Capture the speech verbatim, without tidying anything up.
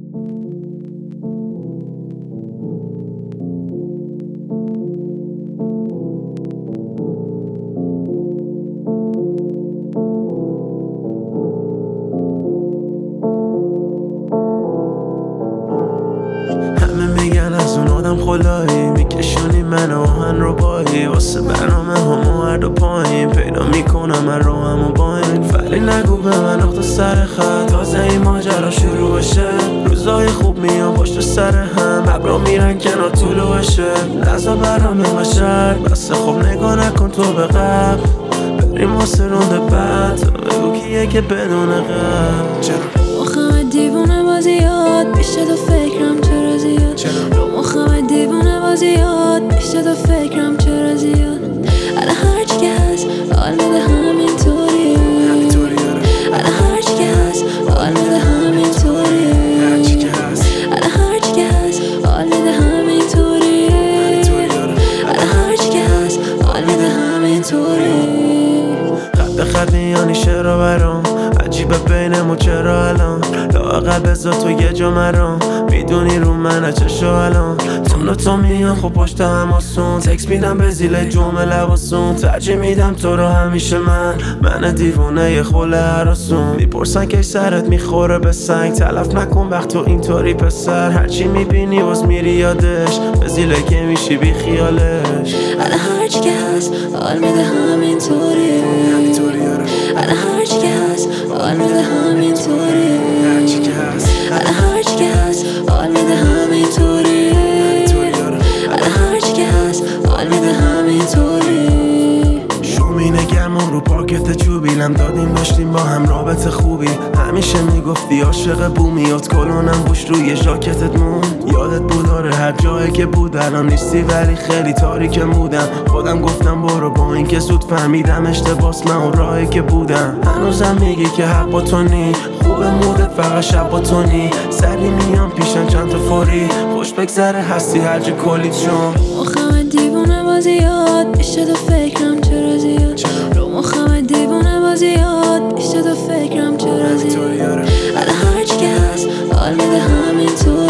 میگن از اون آدم خلایی میکشونی من آهن رو بایی واسه برنامه همو هر دو پایین پیدا میکنم من رو همو با این ولی نگو به من نقطه سر خط تازه این ماجرا شروع بشه روزای خوب میان پشت سر هم ابرا میرن کنار طولو بشه نزا برام بشر بس خب نگاه نکن تو به قبل بریم واسه رونده بعد تو بگو کیه که بدون قبل چرا مخم دیوونه بازیات میشه تو فکرم چرا زیاد رو مخم دیوونه بازیات میشه تو فکرم چرا زیاد الان هرچی که هست حال میده همینطوری الان هرچی که هست حال میده همینطوری الان هرچی که هست حال میده همینطوری الان هرچی که هست حال میده همینطوری خط خط میانی شعر برام عجیبه بینمون چرا الان لااقل بذار تو یه جا مرام میدونی رو منه چشو الان تو و تو میان خب پشت هم آسون تکس میدم به زیل جمعه لباسون ترجیح میدم تو رو همیشه من من دیوونه یه خله هراسون میپرسن که سرت میخوره به سنگ تلف نکن وقت تو اینطوری پسر هرچی میبینی باز میری یادش به زیله که میشی بی خیالش الان هرچی که هست حال میده همینطوری الان هرچی که هست حال میده همینطوری الان هرچی که هست حال میده همینطوری الان هرچی که هست حال میده همینطوری شومینه گرمون رو پاکت چوبیلم دادیم داشتیم با هم رابطه خوبی همیشه میگفتی عاشق بومیات کلونم بوش روی ژاکتت مون یادت بود آره هر جایی که بود الان نیستی ولی خیلی تاریکم بودم خودم گفتم برو با این که زود فهمیدم اشتباس من اون راهی که بودم هنوزم میگی که حق با تو نی خوبه مودت فقط شب با تو نی سری میام پیشم چند تا فوری خوش بگذره هستی هرجا کلیت شم مخم دیوونه بازیات میشه تو فکرم چرا زیاد رو مخم دیوونه بازیات میشه تو فکرم چرا زیاد الان هرچی که هست حال میده همینطور